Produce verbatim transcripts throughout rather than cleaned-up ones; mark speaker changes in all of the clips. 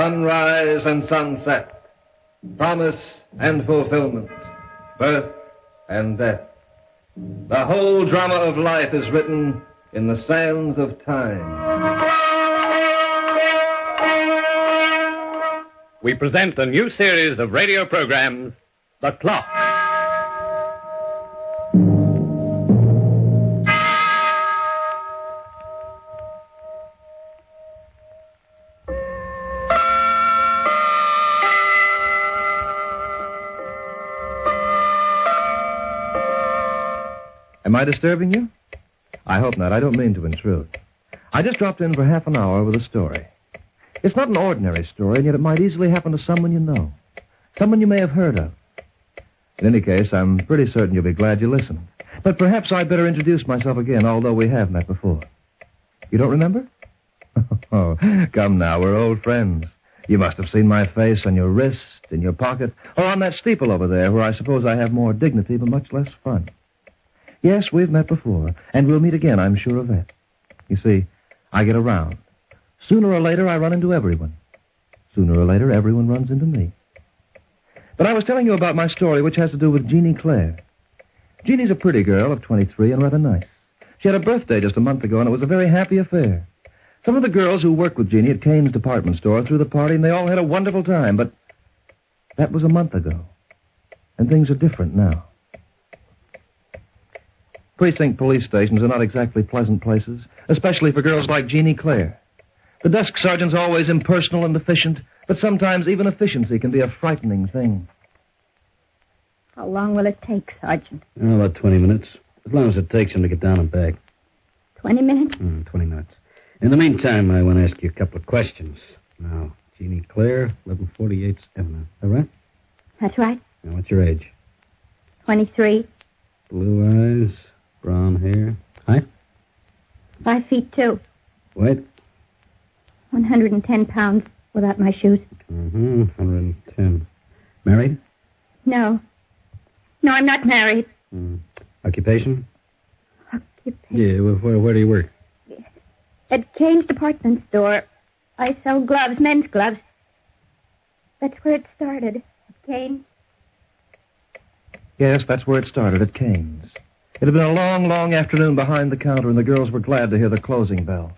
Speaker 1: sunrise and sunset, promise and fulfillment, birth and death. The whole drama of life is written in the sands of time.
Speaker 2: We present a new series of radio programs, The Clock.
Speaker 3: Am I disturbing you? I hope not. I don't mean to intrude. I just dropped in for half an hour with a story. It's not an ordinary story, and yet it might easily happen to someone you know. Someone you may have heard of. In any case, I'm pretty certain you'll be glad you listened. But perhaps I'd better introduce myself again, although we have met before. You don't remember? Oh, come now, we're old friends. You must have seen my face on your wrist, in your pocket, or on that steeple over there, where I suppose I have more dignity but much less fun. Yes, we've met before, and we'll meet again, I'm sure of that. You see, I get around. Sooner or later, I run into everyone. Sooner or later, everyone runs into me. But I was telling you about my story, which has to do with Jeannie Clare. Jeannie's a pretty girl of twenty-three and rather nice. She had a birthday just a month ago, and it was a very happy affair. Some of the girls who worked with Jeannie at Kane's department store threw the party, and they all had a wonderful time, but that was a month ago. And things are different now. Precinct police stations are not exactly pleasant places, especially for girls like Jeannie Clare. The desk sergeant's always impersonal and efficient, but sometimes even efficiency can be a frightening thing.
Speaker 4: How long will it take, Sergeant?
Speaker 5: Oh, about twenty minutes. As long as it takes him to get down and back.
Speaker 4: Twenty minutes?
Speaker 5: Mm, twenty minutes. In the meantime, I want to ask you a couple of questions. Now, Jeannie Clare, eleven forty-eighth Avenue. All right?
Speaker 4: That's right.
Speaker 5: Now, what's your age?
Speaker 4: Twenty-three.
Speaker 5: Blue eyes, brown hair. Height?
Speaker 4: Five feet two.
Speaker 5: Weight?
Speaker 4: One hundred and ten pounds without my shoes.
Speaker 5: Mm-hmm, one hundred and ten. Married?
Speaker 4: No. No, I'm not married.
Speaker 5: Mm. Occupation?
Speaker 4: Occupation?
Speaker 5: Yeah, well, where, where do you work?
Speaker 4: At Kane's department store. I sell gloves, men's gloves. That's where it started. At Kane's.
Speaker 3: Yes, that's where it started, at Kane's. It had been a long, long afternoon behind the counter, and the girls were glad to hear the closing bell.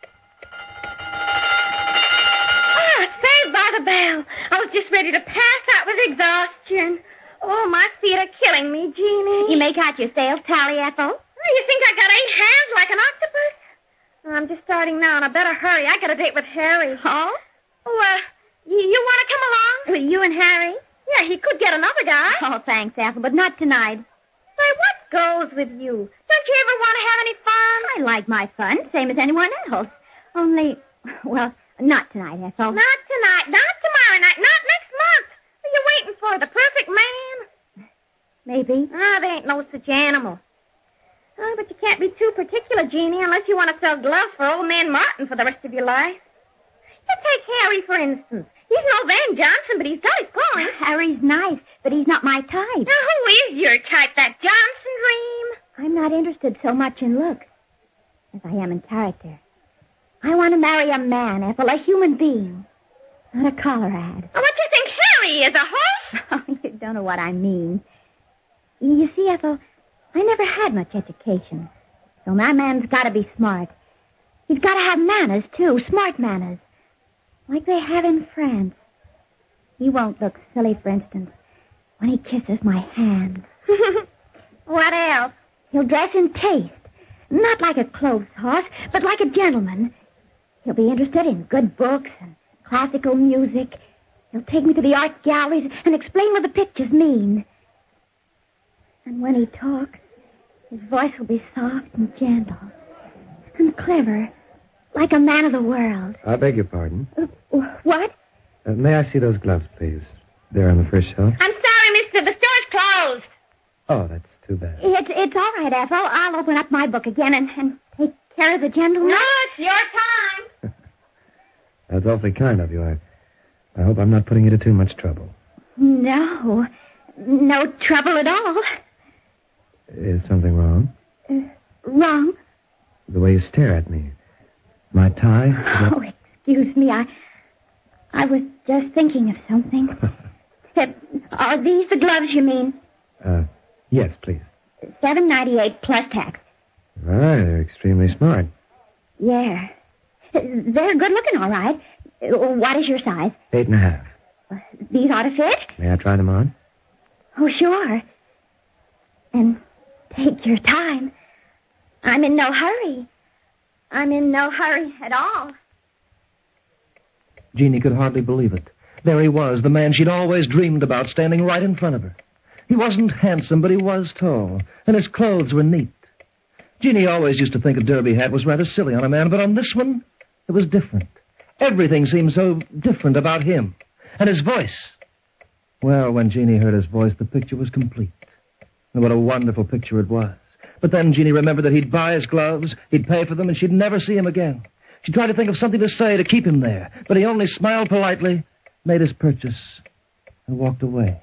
Speaker 6: Ah, saved by the bell. I was just ready to pass out with exhaustion. Oh, my feet are killing me, Jeannie.
Speaker 4: You make out your sales tally, Ethel?
Speaker 6: Oh, you think I got eight hands like an octopus? Oh, I'm just starting now, and I better hurry. I got a date with Harry.
Speaker 4: Oh?
Speaker 6: Oh, uh, you, you want to come along?
Speaker 4: Well, you and Harry?
Speaker 6: Yeah, he could get another guy.
Speaker 4: Oh, thanks, Ethel, but not tonight.
Speaker 6: Say, what goes with you? Don't you ever want to have any fun?
Speaker 4: I like my fun, same as anyone else. Only, well, not tonight, Ethel.
Speaker 6: Not tonight, not tomorrow night, not next month. What are you waiting for, the perfect man?
Speaker 4: Maybe.
Speaker 6: Ah, there ain't no such animal. Oh, but you can't be too particular, Jeannie, unless you want to sell gloves for old man Martin for the rest of your life. You take Harry, for instance. He's no Van Johnson, but he's got his point.
Speaker 4: Harry's nice, but he's not my type.
Speaker 6: Now, who is your type, that Johnson dream?
Speaker 4: I'm not interested so much in looks as I am in character. I want to marry a man, Ethel, a human being, not a collar ad.
Speaker 6: Oh, what do you think Harry is, a horse?
Speaker 4: Oh, you don't know what I mean. You see, Ethel, I never had much education, so my man's got to be smart. He's got to have manners, too, smart manners, like they have in France. He won't look silly, for instance, when he kisses my hand.
Speaker 6: What else?
Speaker 4: He'll dress in taste, not like a clothes horse, but like a gentleman. He'll be interested in good books and classical music. He'll take me to the art galleries and explain what the pictures mean. And when he talks, his voice will be soft and gentle and clever, like a man of the world.
Speaker 7: I beg your pardon.
Speaker 4: Uh, what?
Speaker 7: Uh, may I see those gloves, please? They're on the first shelf.
Speaker 6: I'm sorry, mister. The store's closed.
Speaker 7: Oh, that's too bad.
Speaker 4: It's, it's all right, Ethel. I'll open up my book again and, and take care of the gentleman.
Speaker 6: No, it's your time.
Speaker 7: That's awfully kind of you. I, I hope I'm not putting you to too much trouble.
Speaker 4: No. No trouble at all.
Speaker 7: Is something wrong?
Speaker 4: Uh, wrong?
Speaker 7: The way you stare at me. My tie?
Speaker 4: Oh, excuse me. I I was just thinking of something. uh, are these the gloves you mean?
Speaker 7: Uh, yes, please.
Speaker 4: seven ninety-eight plus tax.
Speaker 7: All right, they're extremely smart.
Speaker 4: Yeah. They're good looking, all right. What is your size?
Speaker 7: Eight and a half.
Speaker 4: Uh, these ought to fit?
Speaker 7: May I try them on?
Speaker 4: Oh, sure. And take your time. I'm in no hurry. I'm in no hurry at all.
Speaker 3: Jeannie could hardly believe it. There he was, the man she'd always dreamed about, standing right in front of her. He wasn't handsome, but he was tall, and his clothes were neat. Jeannie always used to think a derby hat was rather silly on a man, but on this one, it was different. Everything seemed so different about him. And his voice. Well, when Jeannie heard his voice, the picture was complete. And what a wonderful picture it was. But then Jeannie remembered that he'd buy his gloves, he'd pay for them, and she'd never see him again. She tried to think of something to say to keep him there, but he only smiled politely, made his purchase, and walked away.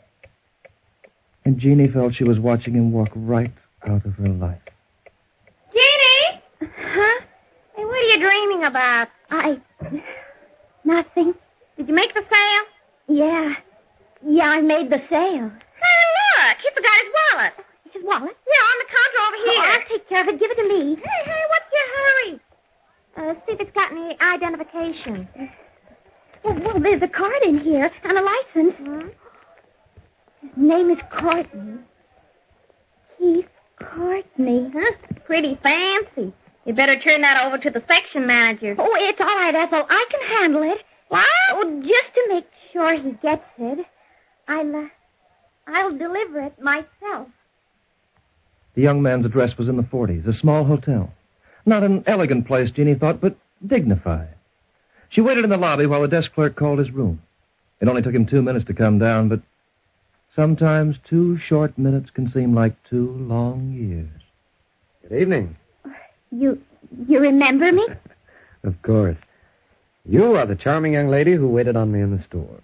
Speaker 3: And Jeannie felt she was watching him walk right out of her life.
Speaker 6: Jeannie! Huh? Hey, what are you dreaming about?
Speaker 4: I... Nothing.
Speaker 6: Did you make the sale?
Speaker 4: Yeah. Yeah, I made the sale.
Speaker 6: Hey, look! He forgot his wallet.
Speaker 4: His wallet?
Speaker 6: Yeah, on the counter over
Speaker 4: Oh,
Speaker 6: here.
Speaker 4: I'll take care of it. Give it to me.
Speaker 6: Hey, hey, what's your hurry? Uh, see if it's got any identification.
Speaker 4: Well, well, there's a card in here and a license.
Speaker 6: Hmm?
Speaker 4: His name is Courtney. Keith Courtney.
Speaker 6: Huh? Pretty fancy. You better turn that over to the section manager.
Speaker 4: Oh, it's all right, Ethel. I can handle it.
Speaker 6: What?
Speaker 4: Oh, just to make sure he gets it, I'll, uh, I'll deliver it myself.
Speaker 3: The young man's address was in the forties, a small hotel. Not an elegant place, Jeannie thought, but dignified. She waited in the lobby while the desk clerk called his room. It only took him two minutes to come down, but sometimes two short minutes can seem like two long years.
Speaker 7: Good evening.
Speaker 4: You, you remember me?
Speaker 7: Of course. You are the charming young lady who waited on me in the store.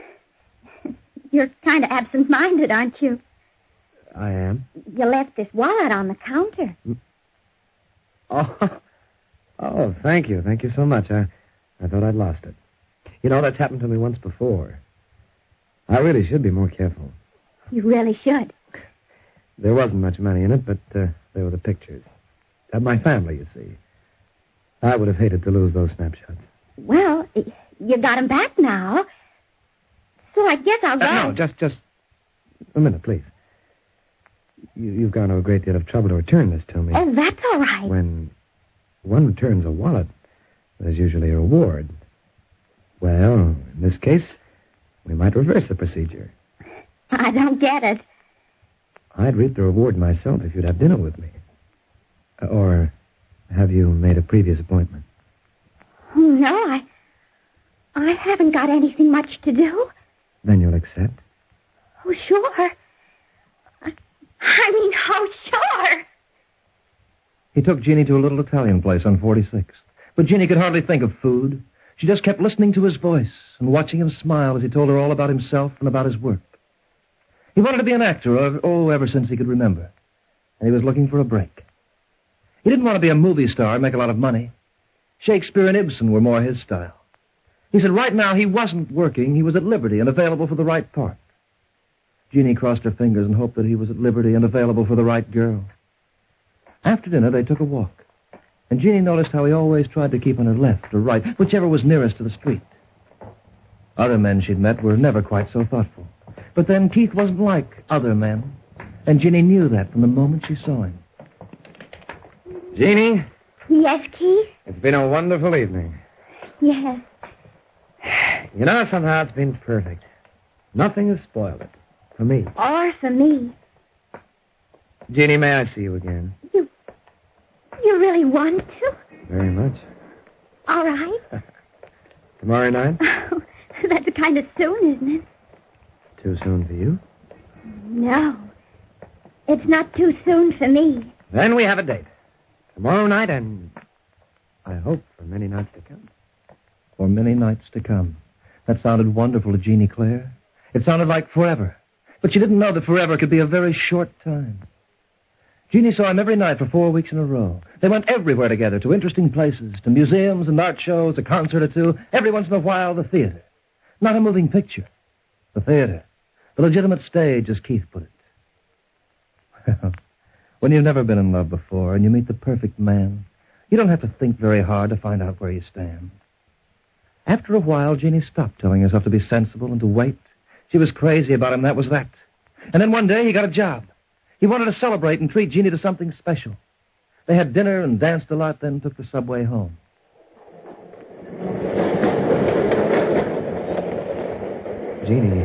Speaker 4: You're kind of absent-minded, aren't you?
Speaker 7: I am.
Speaker 4: You left this wallet on the counter.
Speaker 7: Oh, oh, thank you. Thank you so much. I, I thought I'd lost it. You know, that's happened to me once before. I really should be more careful.
Speaker 4: You really should.
Speaker 7: There wasn't much money in it, but uh, there were the pictures. Of my family, you see. I would have hated to lose those snapshots.
Speaker 4: Well, you got 'em back now. So I guess I'll go.
Speaker 7: Uh, no, just, just a minute, please. You, you've gone to a great deal of trouble to return this to me.
Speaker 4: Oh, that's all right.
Speaker 7: When one returns a wallet, there's usually a reward. Well, in this case, we might reverse the procedure.
Speaker 4: I don't get it.
Speaker 7: I'd reap the reward myself if you'd have dinner with me. Or have you made a previous appointment?
Speaker 4: Oh, no, I... I haven't got anything much to do.
Speaker 7: Then you'll accept?
Speaker 4: Oh, sure. I, I mean, oh, sure.
Speaker 3: He took Jeannie to a little Italian place on forty-sixth. But Jeannie could hardly think of food. She just kept listening to his voice and watching him smile as he told her all about himself and about his work. He wanted to be an actor, oh, ever since he could remember. And he was looking for a break. He didn't want to be a movie star and make a lot of money. Shakespeare and Ibsen were more his style. He said right now he wasn't working, he was at liberty and available for the right part. Jeannie crossed her fingers and hoped that he was at liberty and available for the right girl. After dinner, they took a walk. And Jeannie noticed how he always tried to keep on her left or right, whichever was nearest to the street. Other men she'd met were never quite so thoughtful. But then Keith wasn't like other men. And Jeannie knew that from the moment she saw him.
Speaker 7: Jeannie,
Speaker 4: Yes, Keith?
Speaker 7: it's been a wonderful evening.
Speaker 4: Yes.
Speaker 7: You know, somehow it's been perfect. Nothing has spoiled it. For me.
Speaker 4: Or for me.
Speaker 7: Jeannie, may I see you again?
Speaker 4: You... You really want to?
Speaker 7: Very much.
Speaker 4: All right.
Speaker 7: Tomorrow night?
Speaker 4: Oh, that's kind of soon, isn't it?
Speaker 7: Too soon for you?
Speaker 4: No. It's not too soon for me.
Speaker 7: Then we have a date. Tomorrow night and I hope for many nights to come.
Speaker 3: For many nights to come. That sounded wonderful to Jeannie Claire. It sounded like forever. But she didn't know that forever could be a very short time. Jeannie saw him every night for four weeks in a row. They went everywhere together, to interesting places, to museums and art shows, a concert or two, every once in a while the theater. Not a moving picture. The theater. The legitimate stage, as Keith put it. Well, when you've never been in love before and you meet the perfect man, you don't have to think very hard to find out where you stand. After a while, Jeannie stopped telling herself to be sensible and to wait. She was crazy about him, that was that. And then one day he got a job. He wanted to celebrate and treat Jeannie to something special. They had dinner and danced a lot, then took the subway home.
Speaker 7: Jeannie,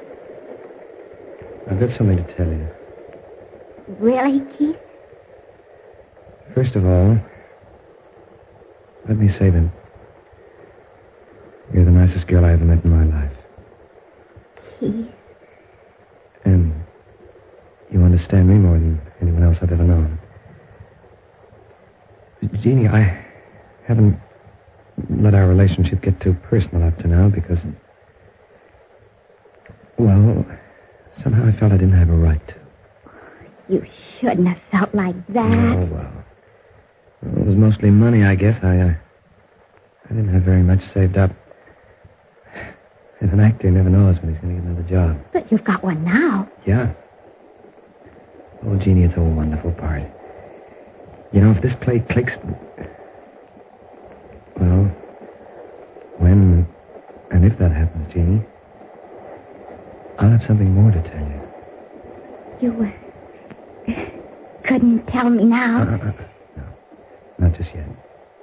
Speaker 7: I've got something to tell you.
Speaker 4: Really, Keith?
Speaker 7: First of all, let me say that you're the nicest girl I ever met in my life.
Speaker 4: Keith?
Speaker 7: And you understand me more than anyone else I've ever known. Jeannie, I haven't let our relationship get too personal up to now because, well, somehow I felt I didn't have a right to.
Speaker 4: You shouldn't have felt like that.
Speaker 7: Oh, well. well it was mostly money, I guess. I, uh, I didn't have very much saved up. And an actor never knows when he's going to get another job.
Speaker 4: But you've got one now.
Speaker 7: Yeah. Oh, Jeannie, it's a wonderful part. You know, if this play clicks... Well, when and if that happens, Jeannie, I'll have something more to tell you.
Speaker 4: You uh, couldn't tell me now?
Speaker 7: Uh, uh, uh, no, not just yet.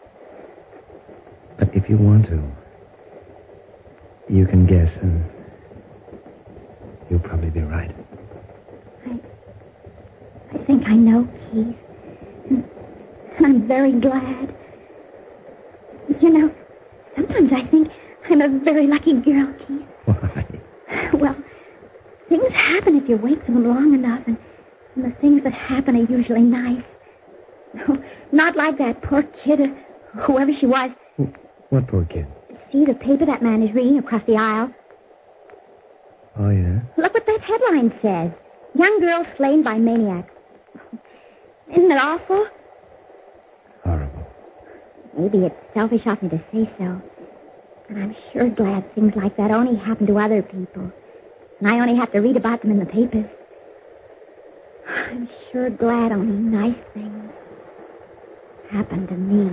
Speaker 7: But if you want to, you can guess, and you'll probably be right.
Speaker 4: I, I think I know, Keith. And I'm very glad. You know, sometimes I think I'm a very lucky girl, Keith.
Speaker 7: Why?
Speaker 4: Well, things happen if you wait for them long enough, and, and the things that happen are usually nice. No, not like that poor kid, or whoever she was.
Speaker 7: What poor kid?
Speaker 4: See the paper that man is reading across the aisle?
Speaker 7: Oh, yeah?
Speaker 4: Look what that headline says. Young girl slain by maniac. Isn't it awful?
Speaker 7: Horrible.
Speaker 4: Maybe it's selfish of me to say so. But I'm sure glad things like that only happen to other people. And I only have to read about them in the papers. I'm sure glad only nice things happen to me.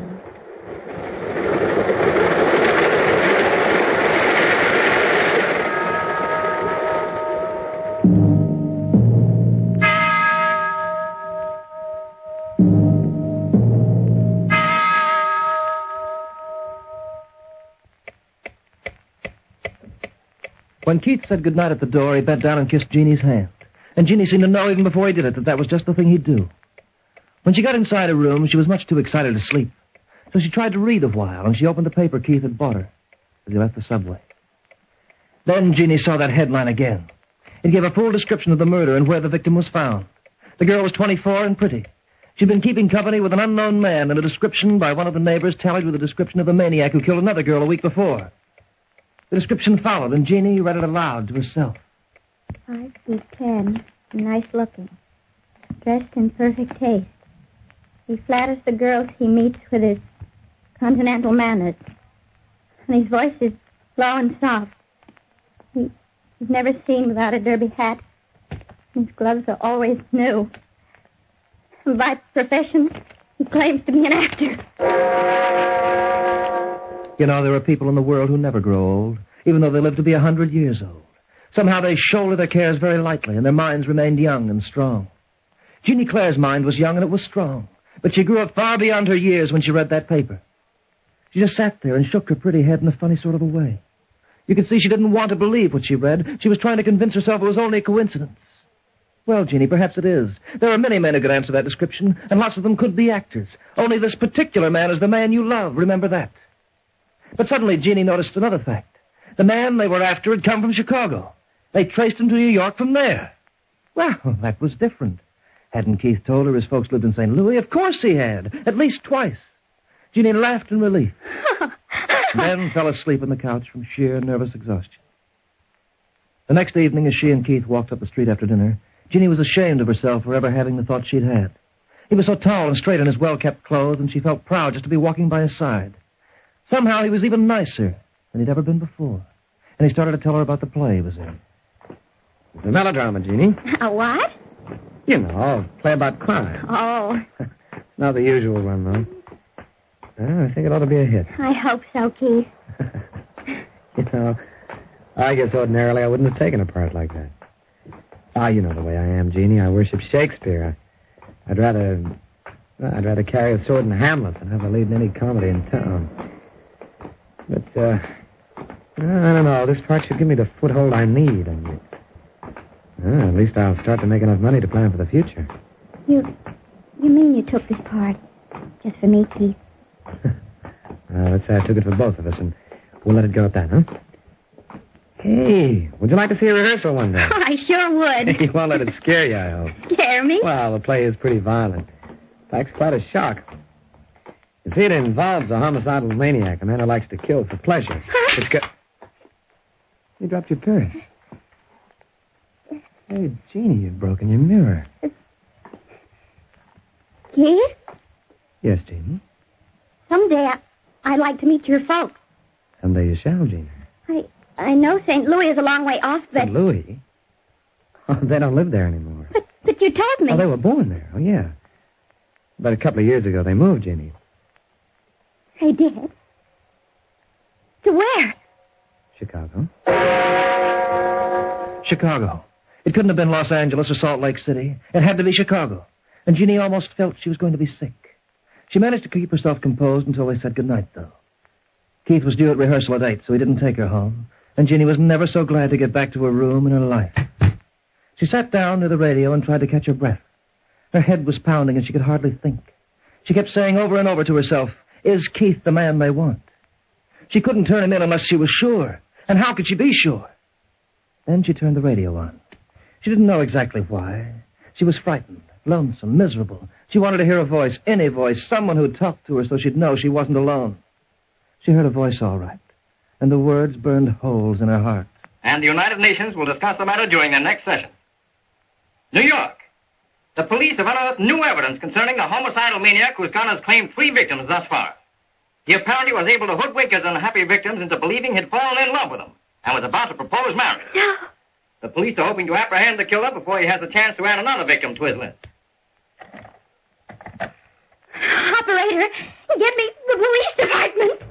Speaker 3: When Keith said goodnight at the door, he bent down and kissed Jeannie's hand. And Jeannie seemed to know even before he did it that that was just the thing he'd do. When she got inside her room, she was much too excited to sleep. So she tried to read a while, and she opened the paper Keith had bought her as he left the subway. Then Jeannie saw that headline again. It gave a full description of the murder and where the victim was found. The girl was twenty-four and pretty. She'd been keeping company with an unknown man, and a description by one of the neighbors tallied with the description of the maniac who killed another girl a week before. The description followed, and Jeannie read it aloud to herself.
Speaker 4: Five feet ten, nice looking, dressed in perfect taste. He flatters the girls he meets with his continental manners, and his voice is low and soft. He, he's never seen without a derby hat. His gloves are always new. By profession, he claims to be an actor.
Speaker 3: You know, there are people in the world who never grow old, even though they live to be a hundred years old. Somehow they shoulder their cares very lightly, and their minds remained young and strong. Jeannie Claire's mind was young and it was strong, but she grew up far beyond her years when she read that paper. She just sat there and shook her pretty head in a funny sort of a way. You could see she didn't want to believe what she read. She was trying to convince herself it was only a coincidence. Well, Jeannie, perhaps it is. There are many men who could answer that description, and lots of them could be actors. Only this particular man is the man you love. Remember that. But suddenly Jeannie noticed another fact. The man they were after had come from Chicago. They traced him to New York from there. Well, that was different. Hadn't Keith told her his folks lived in Saint Louis? Of course he had. At least twice. Jeannie laughed in relief. Then fell asleep on the couch from sheer nervous exhaustion. The next evening, as she and Keith walked up the street after dinner, Jeannie was ashamed of herself for ever having the thought she'd had. He was so tall and straight in his well-kept clothes, and she felt proud just to be walking by his side. Somehow he was even nicer than he'd ever been before. and he started to tell her about the play he was in.
Speaker 7: It's a melodrama, Jeannie.
Speaker 4: A what?
Speaker 7: You know, a play about crime.
Speaker 4: Oh,
Speaker 7: Not the usual one, though. Well, I think it ought to be a hit.
Speaker 4: I hope so, Keith.
Speaker 7: You know, I guess ordinarily I wouldn't have taken a part like that. Ah, you know the way I am, Jeannie. I worship Shakespeare. I, I'd rather... I'd rather carry a sword in Hamlet than have a lead in any comedy in town. But, uh... I don't know. This part should give me the foothold I need. And uh, at least I'll start to make enough money to plan for the future.
Speaker 4: You... You mean you took this part just for me, Keith?
Speaker 7: uh, let's say I took it for both of us, and we'll let it go at that, huh? Hey, would you like to see a rehearsal one day?
Speaker 4: Oh, I sure would.
Speaker 7: You won't let it scare you, I hope.
Speaker 4: Scare me?
Speaker 7: Well, the play is pretty violent. In fact, it's quite a shock. You see, it involves a homicidal maniac, a man who likes to kill for pleasure. It's got... You dropped your purse. Hey, Jeannie, you've broken your mirror.
Speaker 4: Keith?
Speaker 7: Yes, Jeannie?
Speaker 4: Someday I, I'd like to meet your folks.
Speaker 7: Someday you shall, Jeannie.
Speaker 4: I I know Saint Louis is a long way off, but...
Speaker 7: Saint Louis? Oh, they don't live there anymore.
Speaker 4: But, but you told me.
Speaker 7: Oh, they were born there. Oh, yeah. About a couple of years ago, they moved, Jeannie.
Speaker 4: They did? To where?
Speaker 7: Chicago.
Speaker 3: Chicago. It couldn't have been Los Angeles or Salt Lake City. It had to be Chicago. And Jeannie almost felt she was going to be sick. She managed to keep herself composed until they said goodnight, though. Keith was due at rehearsal at eight, so he didn't take her home. And Jeannie was never so glad to get back to her room in her life. She sat down near the radio and tried to catch her breath. Her head was pounding and she could hardly think. She kept saying over and over to herself, "Is Keith the man they want?" She couldn't turn him in unless she was sure. And how could she be sure? Then she turned the radio on. She didn't know exactly why. She was frightened, lonesome, miserable. She wanted to hear a voice, any voice, someone who'd talk to her so she'd know she wasn't alone. She heard a voice all right, and the words burned holes in her heart.
Speaker 8: And the United Nations will discuss the matter during their next session. New York. The police have unearthed new evidence concerning a homicidal maniac whose gun has claimed three victims thus far. He apparently was able to hoodwink his unhappy victims into believing he'd fallen in love with them and was about to propose marriage.
Speaker 4: No.
Speaker 8: The police are hoping to apprehend the killer before he has a chance to add another victim to his list.
Speaker 4: Operator, get me the police department.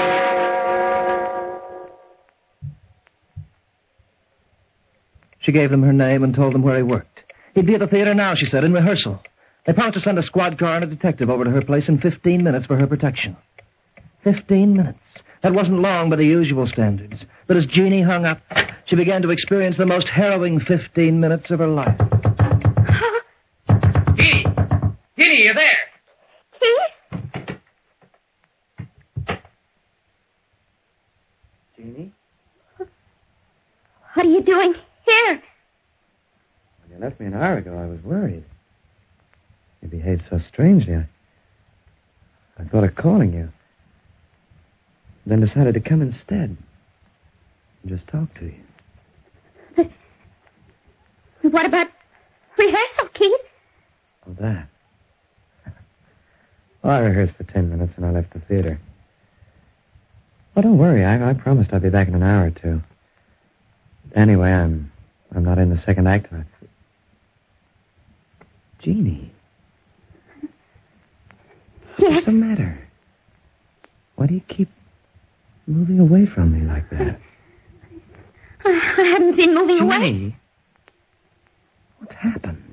Speaker 3: She gave them her name and told them where he worked. He'd be at the theater now, she said, in rehearsal. They promised to send a squad car and a detective over to her place in fifteen minutes for her protection. Fifteen minutes. That wasn't long by the usual standards. But as Jeannie hung up, she began to experience the most harrowing fifteen minutes of her life.
Speaker 8: Jeannie! Jeannie, you there?
Speaker 4: Keith?
Speaker 7: Jeannie?
Speaker 4: What are you doing here?
Speaker 7: When you left me an hour ago, I was worried. You behaved so strangely. I, I thought of calling you. Then decided to come instead. And just talk to you.
Speaker 4: But what about rehearsal, Keith?
Speaker 7: Oh, that. Well, I rehearsed for ten minutes and I left the theater. Oh, don't worry. I, I promised I'd be back in an hour or two. Anyway, I'm I'm not in the second act tonight. Jeannie.
Speaker 4: Yes?
Speaker 7: What's the matter? Why do you keep moving away from me like that?
Speaker 4: I haven't been moving away.
Speaker 7: Jeannie? What's happened?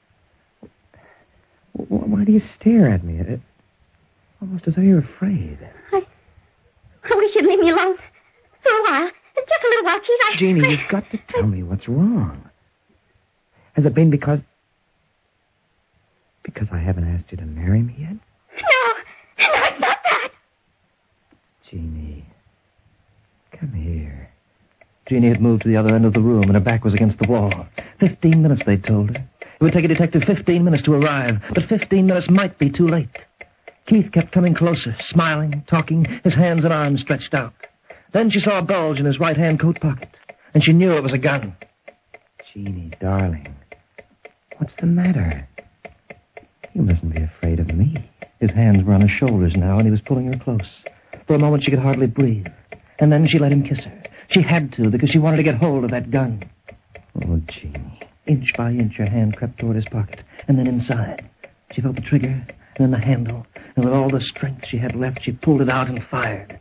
Speaker 7: Why do you stare at me? It, almost as though you're afraid.
Speaker 4: I, I wish you'd leave me alone for a while. Just a little while, Keith. I...
Speaker 7: Jeannie,
Speaker 4: I,
Speaker 7: you've got to tell me what's wrong. Has it been because... Because I haven't asked you to marry me yet?
Speaker 4: No. No, it's not that.
Speaker 7: Jeannie, come here.
Speaker 3: Jeannie had moved to the other end of the room, and her back was against the wall. Fifteen minutes, they'd told her. It would take a detective fifteen minutes to arrive, but fifteen minutes might be too late. Keith kept coming closer, smiling, talking, his hands and arms stretched out. Then she saw a bulge in his right-hand coat pocket, and she knew it was a gun.
Speaker 7: Jeannie, darling, what's the matter? You mustn't be afraid of me.
Speaker 3: His hands were on her shoulders now, and he was pulling her close. For a moment, she could hardly breathe. And then she let him kiss her. She had to, because she wanted to get hold of that gun. Oh, Jeannie. Inch by inch, her hand crept toward his pocket, and then inside. She felt the trigger, and then the handle, and with all the strength she had left, she pulled it out and fired.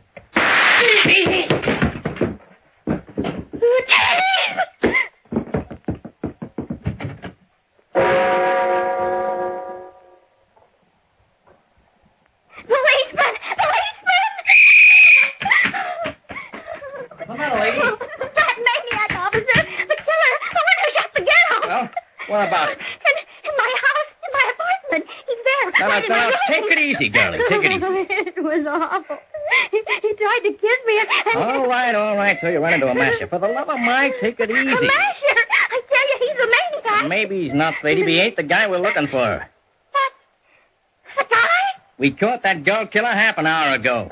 Speaker 2: What about it?
Speaker 6: In, in my house, in my apartment. He's there.
Speaker 2: Now,
Speaker 6: right in
Speaker 2: now,
Speaker 6: my
Speaker 2: now,
Speaker 6: room.
Speaker 2: take it easy, girlie. Take it easy.
Speaker 6: It was awful. He, he tried to kiss me. And, and
Speaker 2: All right, all right. So you run into a masher. For the love of Mike, take it easy.
Speaker 6: A masher? I tell you, he's a maniac.
Speaker 2: Maybe he's not, lady, but he ain't the guy we're looking for.
Speaker 6: What? The guy?
Speaker 2: We caught that girl killer half an hour ago.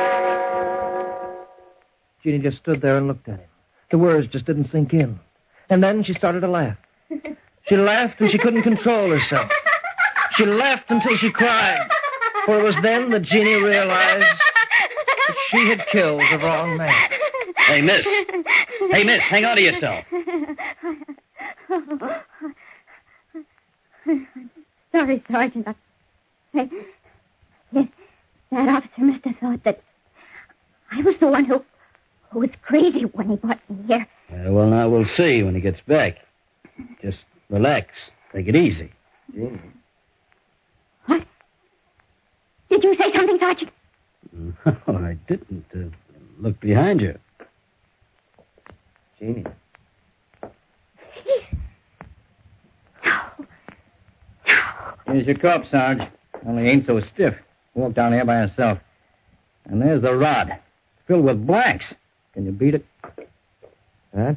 Speaker 3: Jeannie just stood there and looked at him. The words just didn't sink in. And then she started to laugh. She laughed and she couldn't control herself. She laughed until she cried. For it was then that Jeannie realized that she had killed the wrong man.
Speaker 2: Hey, miss. Hey, miss, hang on to yourself.
Speaker 6: Sorry, Sergeant. I, I, that officer must have thought that I was the one who, who was crazy when he brought me here.
Speaker 5: Uh, well, now we'll see when he gets back. Just relax. Take it easy.
Speaker 7: Jeannie.
Speaker 6: What? Did you say something, Sergeant?
Speaker 5: No, I didn't. Uh, look behind you.
Speaker 7: Jeannie.
Speaker 6: No.
Speaker 2: Here's your corpse, Sarge. Only ain't so stiff. Walked down here by herself. And there's the rod. Filled with blanks. Can you beat it?
Speaker 7: That?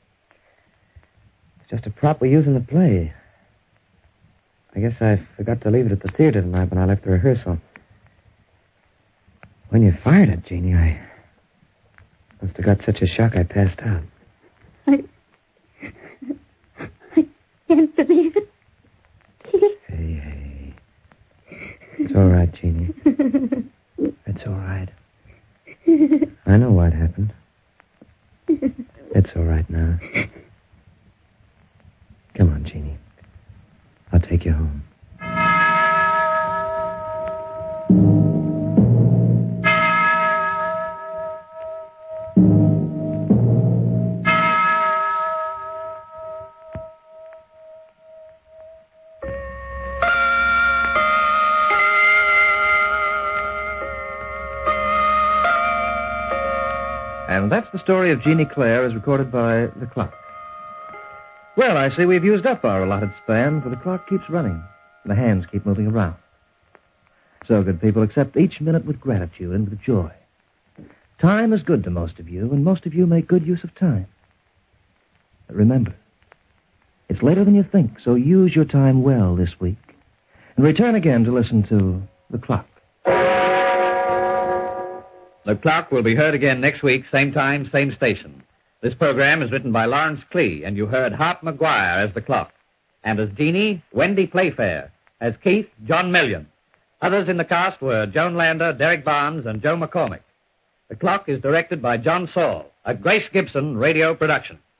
Speaker 7: It's just a prop we use in the play. I guess I forgot to leave it at the theater tonight when I left the rehearsal. When you fired it, Jeannie, I must have got such a shock I passed out.
Speaker 6: I... I can't believe it.
Speaker 7: Hey, hey. It's all right, Jeannie. It's all right. I know what happened. It's all right now. Come on, Jeannie. I'll take you home.
Speaker 3: And that's the story of Jeannie Claire as recorded by The Clock. Well, I see we've used up our allotted span, for the clock keeps running. The hands keep moving around. So, good people, accept each minute with gratitude and with joy. Time is good to most of you, and most of you make good use of time. But remember, it's later than you think, so use your time well this week. And return again to listen to The Clock.
Speaker 2: The Clock will be heard again next week, same time, same station. This program is written by Lawrence Klee, and you heard Hop McGuire as the Clock. And as Jeannie, Wendy Playfair. As Keith, John Million. Others in the cast were Joan Lander, Derek Barnes, and Joe McCormick. The Clock is directed by John Saul, a Grace Gibson radio production.